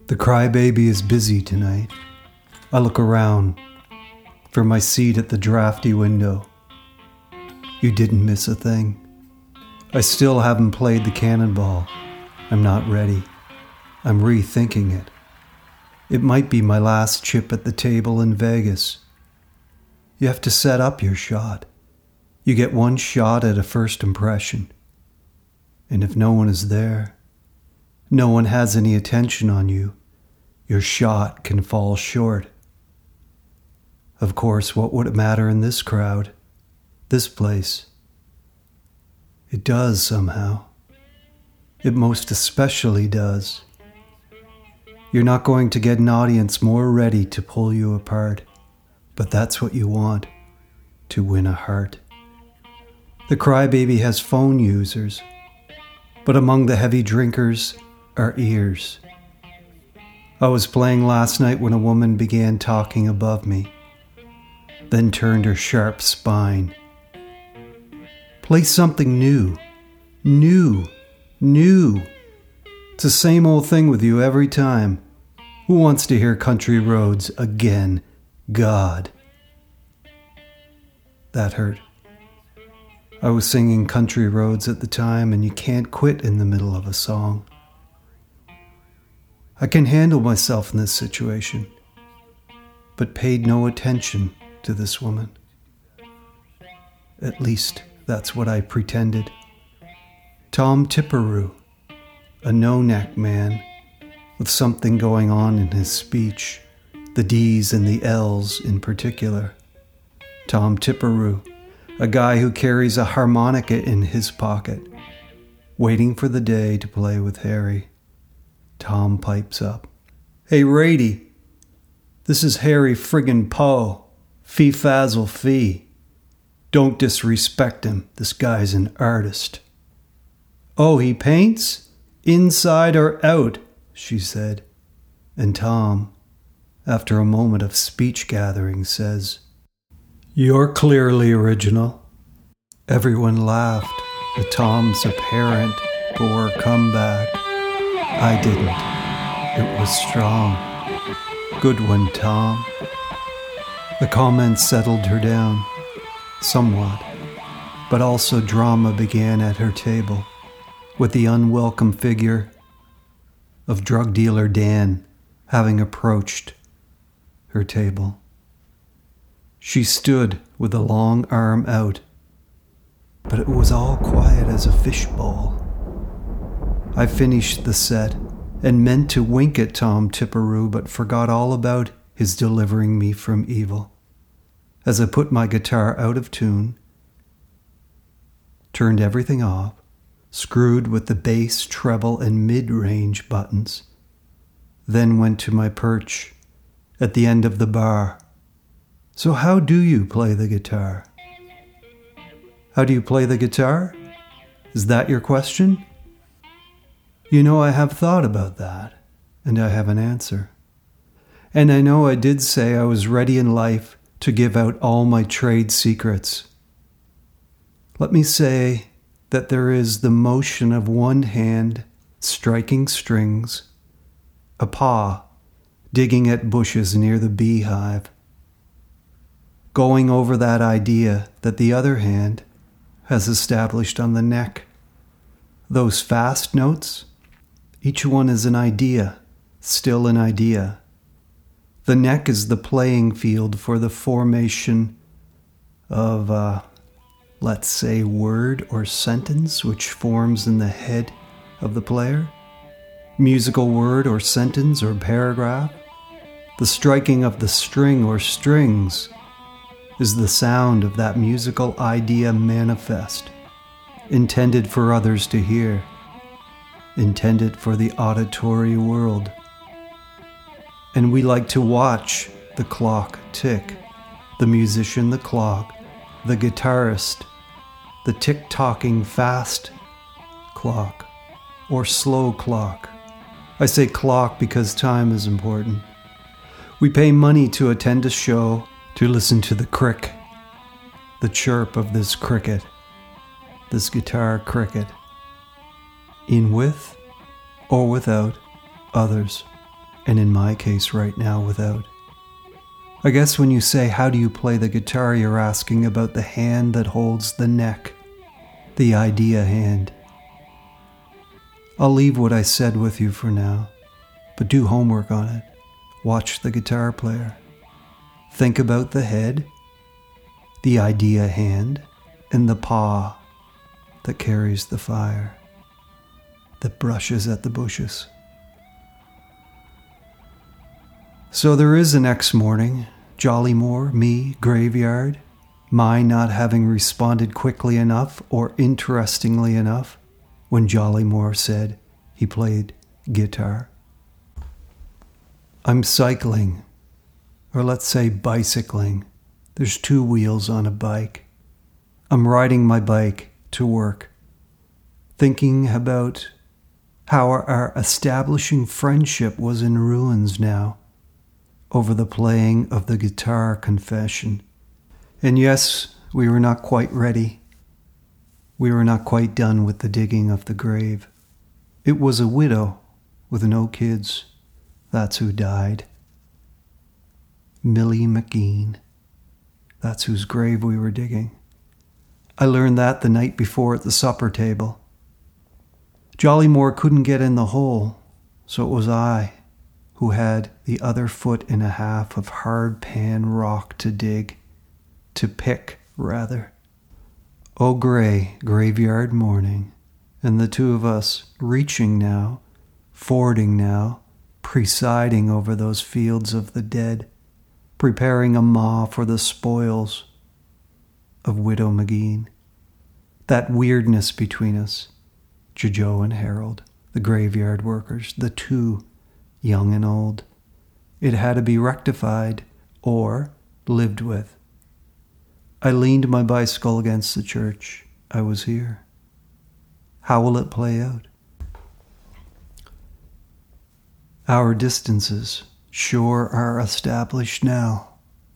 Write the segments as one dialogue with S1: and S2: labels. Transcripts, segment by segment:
S1: The crybaby is busy tonight. I look around for my seat at the drafty window. You didn't miss a thing. I still haven't played the cannonball. I'm not ready. I'm rethinking it. It might be my last chip at the table in Vegas. You have to set up your shot. You get one shot at a first impression. And if no one is there, no one has any attention on you, your shot can fall short. Of course, what would it matter in this crowd, this place? It does somehow. It most especially does. You're not going to get an audience more ready to pull you apart, but that's what you want, to win a heart. The crybaby has phone users, but among the heavy drinkers are ears. I was playing last night when a woman began talking above me, then turned her sharp spine. Play something new. It's the same old thing with you every time. Who wants to hear Country Roads again? God. That hurt. I was singing Country Roads at the time, and you can't quit in the middle of a song. I can handle myself in this situation, but paid no attention to this woman. At least that's what I pretended. Tom Tipperoo, a no-neck man with something going on in his speech, the D's and the L's in particular. Tom Tipperoo, a guy who carries a harmonica in his pocket, waiting for the day to play with Harry. Tom pipes up. Hey, Rady, this is Harry friggin' Poe. Fee fazzle fee. Don't disrespect him. This guy's an artist. Oh, he paints? Inside or out? She said. And Tom, after a moment of speech gathering, says, You're clearly original. Everyone laughed at Tom's apparent poor comeback. I didn't. It was strong. Good one, Tom. The comments settled her down, somewhat, but also drama began at her table, with the unwelcome figure of drug dealer Dan having approached her table. She stood with a long arm out, but it was all quiet as a fishbowl. I finished the set and meant to wink at Tom Tipperoo, but forgot all about his delivering me from evil. As I put my guitar out of tune, turned everything off, screwed with the bass, treble, and mid-range buttons, then went to my perch at the end of the bar. So how do you play the guitar? How do you play the guitar? Is that your question? You know, I have thought about that, and I have an answer. And I know I did say I was ready in life to give out all my trade secrets. Let me say that there is the motion of one hand striking strings, a paw digging at bushes near the beehive, going over that idea that the other hand has established on the neck. Those fast notes, each one is an idea, still an idea. The neck is the playing field for the formation of, let's say, word or sentence which forms in the head of the player. Musical word or sentence or paragraph. The striking of the string or strings is the sound of that musical idea manifest, intended for others to hear, intended for the auditory world. And we like to watch the clock tick, the musician the clock, the guitarist, the tick-tocking fast clock or slow clock. I say clock because time is important. We pay money to attend a show, to listen to the crick, the chirp of this cricket, this guitar cricket, in with or without others. and in my case right now without. I guess when you say, how do you play the guitar, you're asking about the hand that holds the neck, the idea hand. I'll leave what I said with you for now, but do homework on it. Watch the guitar player. Think about the head, the idea hand, and the paw that carries the fire, that brushes at the bushes. So there is a next morning, Jollymore, me, graveyard, my not having responded quickly enough or interestingly enough when Jollymore said he played guitar. I'm cycling, or let's say bicycling. There's 2 wheels on a bike. I'm riding my bike to work, thinking about how our establishing friendship was in ruins now, over the playing of the guitar confession. And yes, we were not quite ready. We were not quite done with the digging of the grave. It was a widow with no kids. That's who died. Millie McGeen. That's whose grave we were digging. I learned that the night before at the supper table. Jollymore couldn't get in the hole, so it was I who had the other foot and a half of hard pan rock to dig, to pick, rather. Oh, gray graveyard morning, and the 2 of us reaching now, fording now, presiding over those fields of the dead, preparing a maw for the spoils of Widow McGeen. That weirdness between us, Jojo and Harold, the graveyard workers, the 2, young and old. It had to be rectified or lived with. I leaned my bicycle against the church. I was here. How will it play out? Our distances sure are established now.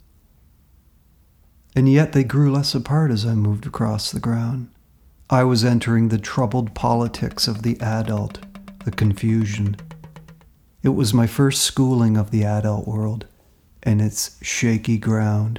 S1: And yet they grew less apart as I moved across the ground. I was entering the troubled politics of the adult, the confusion. It was my first schooling of the adult world and its shaky ground.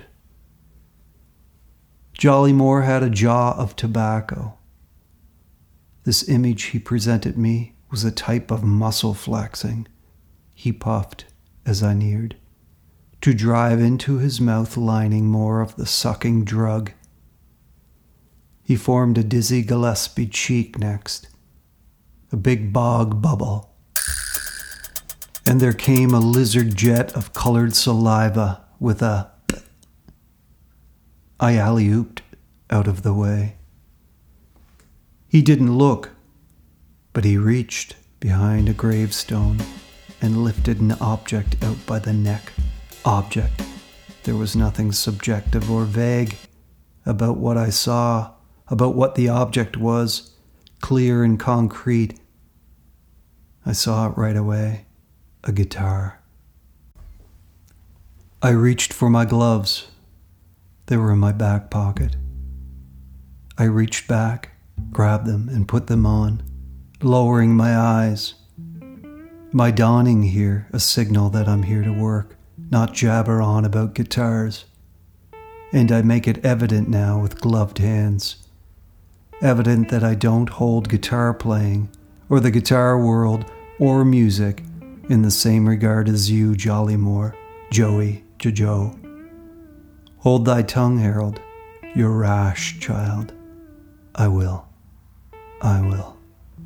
S1: Jollymore had a jaw of tobacco. This image he presented me was a type of muscle flexing. He puffed as I neared, to drive into his mouth lining more of the sucking drug. He formed a Dizzy Gillespie cheek next, a big bog bubble. And there came a lizard jet of colored saliva with a I alley-ooped out of the way. He didn't look, but he reached behind a gravestone and lifted an object out by the neck. Object. There was nothing subjective or vague about what I saw, about what the object was, clear and concrete. I saw it right away. A guitar. I reached for my gloves. They were in my back pocket. I reached back, grabbed them, and put them on, lowering my eyes. My donning here, a signal that I'm here to work, not jabber on about guitars. And I make it evident now with gloved hands. Evident that I don't hold guitar playing, or the guitar world, or music, in the same regard as you, Jollymore, Joey, Jojo. Hold thy tongue, Harold. You're rash, child. I will. I will.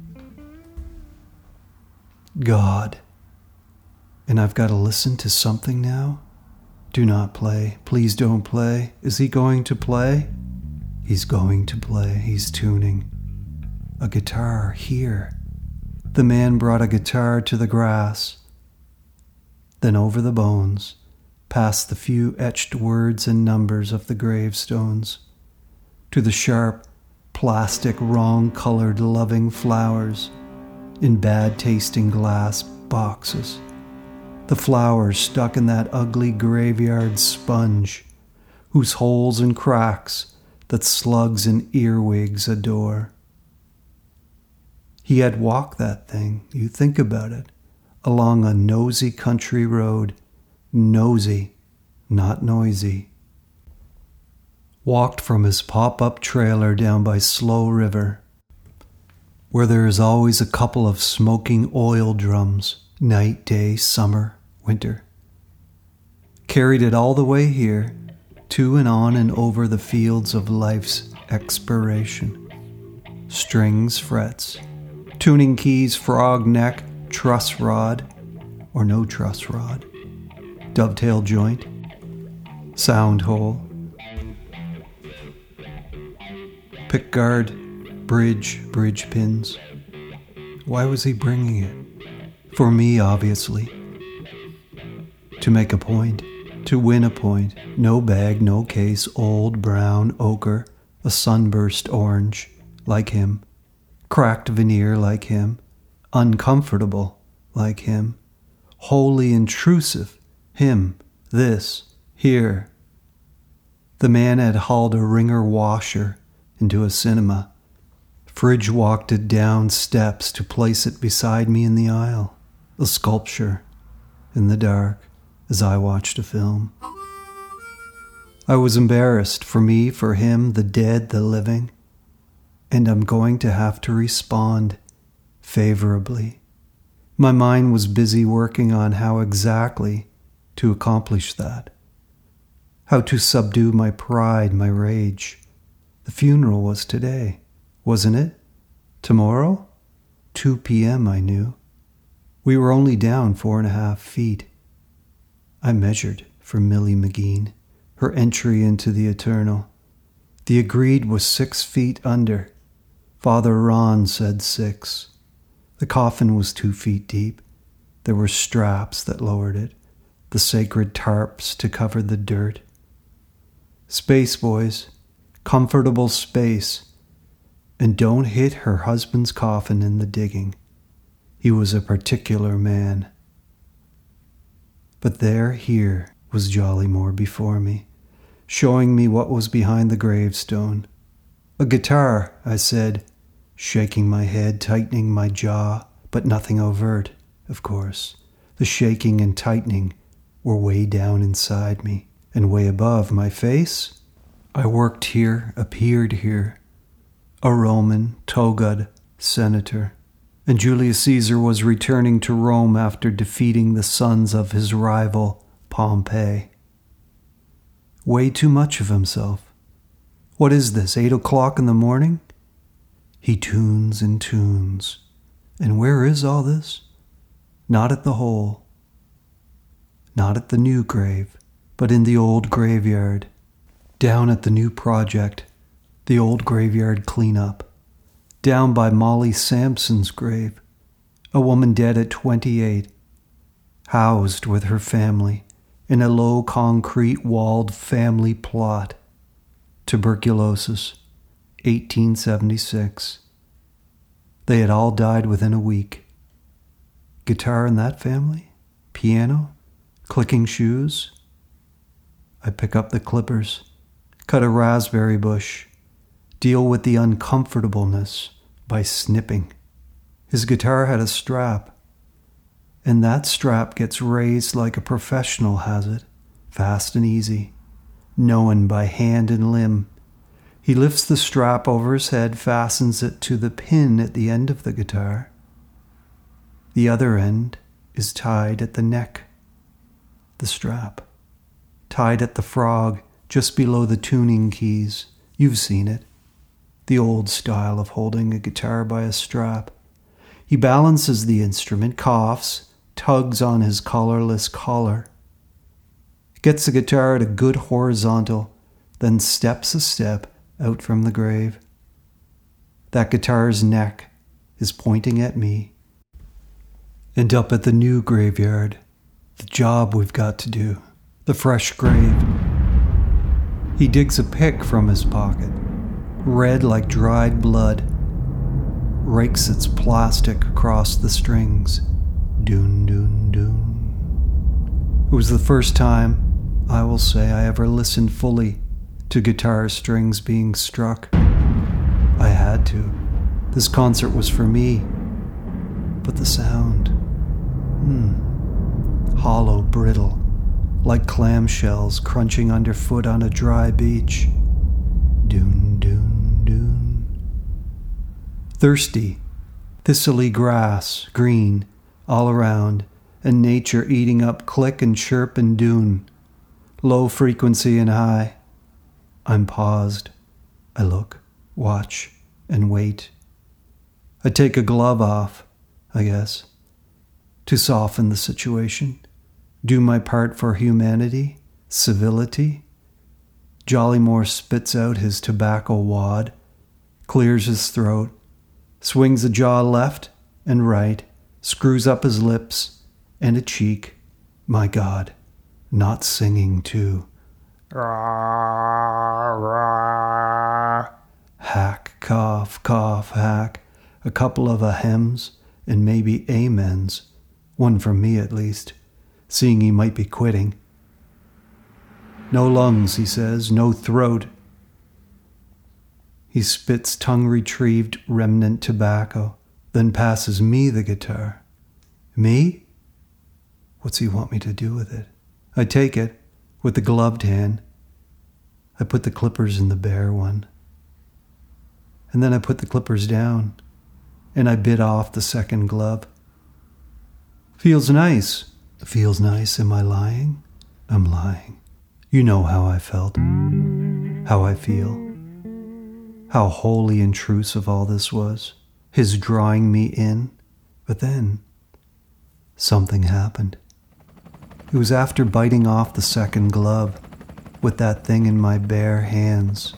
S1: God. And I've got to listen to something now? Do not play. Please don't play. Is he going to play? He's going to play. He's tuning. A guitar here. The man brought a guitar to the grass, then over the bones, past the few etched words and numbers of the gravestones, to the sharp, plastic, wrong-colored, loving flowers in bad-tasting glass boxes. The flowers stuck in that ugly graveyard sponge, whose holes and cracks that slugs and earwigs adore. He had walked that thing, you think about it, along a nosy country road. Nosy, not noisy. Walked from his pop-up trailer down by Slow River, where there is always a couple of smoking oil drums, night, day, summer, winter. Carried it all the way here, to and on and over the fields of life's expiration. Strings, frets, tuning keys, frog neck, truss rod, or no truss rod, dovetail joint, sound hole, pickguard, bridge pins. Why was he bringing it? For me, obviously. To make a point, to win a point. No bag, no case, old, brown, ochre, a sunburst orange, like him. Cracked veneer, like him. Uncomfortable, like him. Wholly intrusive, him, this, here. The man had hauled a Ringer washer into a cinema. Fridge walked it down steps to place it beside me in the aisle, a sculpture, in the dark, as I watched a film. I was embarrassed, for me, for him, the dead, the living, and I'm going to have to respond favorably. My mind was busy working on how exactly to accomplish that, how to subdue my pride, my rage. The funeral was today, wasn't it? Tomorrow? 2 p.m., I knew. We were only down 4.5 feet. I measured for Millie McGean, her entry into the eternal. The agreed was 6 feet under. Father Ron said 6. The coffin was 2 feet deep. There were straps that lowered it, the sacred tarps to cover the dirt. Space, boys. Comfortable space. And don't hit her husband's coffin in the digging. He was a particular man. But here was Jollymore before me, showing me what was behind the gravestone. A guitar, I said, shaking my head, tightening my jaw, but nothing overt, of course. The shaking and tightening were way down inside me, and way above my face. I worked here, appeared here. A Roman, togaed senator, and Julius Caesar was returning to Rome after defeating the sons of his rival, Pompey. Way too much of himself. What is this, 8 o'clock in the morning? He tunes and tunes. And where is all this? Not at the hole. Not at the new grave, but in the old graveyard. Down at the new project. The old graveyard cleanup. Down by Molly Sampson's grave, a woman dead at 28, housed with her family in a low concrete walled family plot. Tuberculosis, 1876. They had all died within a week. Guitar in that family? Piano? Clicking shoes? I pick up the clippers, cut a raspberry bush, deal with the uncomfortableness by snipping. His guitar had a strap, and that strap gets raised like a professional has it, fast and easy, known by hand and limb. He lifts the strap over his head, fastens it to the pin at the end of the guitar. The other end is tied at the neck. The strap, tied at the frog, just below the tuning keys. You've seen it. The old style of holding a guitar by a strap. He balances the instrument, coughs, tugs on his collarless collar, gets the guitar at a good horizontal, then steps a step out from the grave. That guitar's neck is pointing at me. And up at the new graveyard, the job we've got to do, the fresh grave. He digs a pick from his pocket, red like dried blood, rakes its plastic across the strings. Doon, doon, doon. It was the first time, I will say, I ever listened fully to guitar strings being struck. I had to. This concert was for me. But the sound, hollow, brittle, like clamshells crunching underfoot on a dry beach. Dune, dune, dune. Thirsty, thistly grass, green, all around, and nature eating up click and chirp and dune, low frequency and high. I'm paused. I look, watch, and wait. I take a glove off, I guess, to soften the situation, do my part for humanity, civility. Jollymore spits out his tobacco wad, clears his throat, swings a jaw left and right, screws up his lips and a cheek. My God, not singing too. Hack, cough, cough, hack. A couple of ahems and maybe amens, one from me at least, seeing he might be quitting. No lungs, he says, no throat. He spits tongue-retrieved remnant tobacco, then passes me the guitar. Me? What's he want me to do with it? I take it, with the gloved hand. I put the clippers in the bare one. And then I put the clippers down, and I bit off the second glove. Feels nice. Feels nice. Am I lying? I'm lying. You know how I felt, how I feel, how wholly intrusive all this was, his drawing me in. But then, something happened. It was after biting off the second glove, with that thing in my bare hands.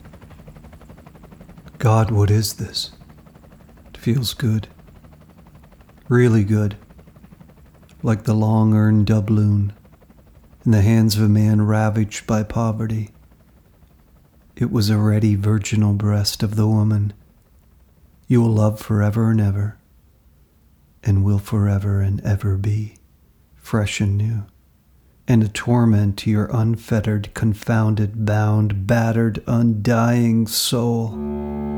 S1: God, what is this? It feels good. Really good. Like the long-earned doubloon in the hands of a man ravaged by poverty. It was a ready virginal breast of the woman you will love forever and ever, and will forever and ever be, fresh and new, and a torment to your unfettered, confounded, bound, battered, undying soul.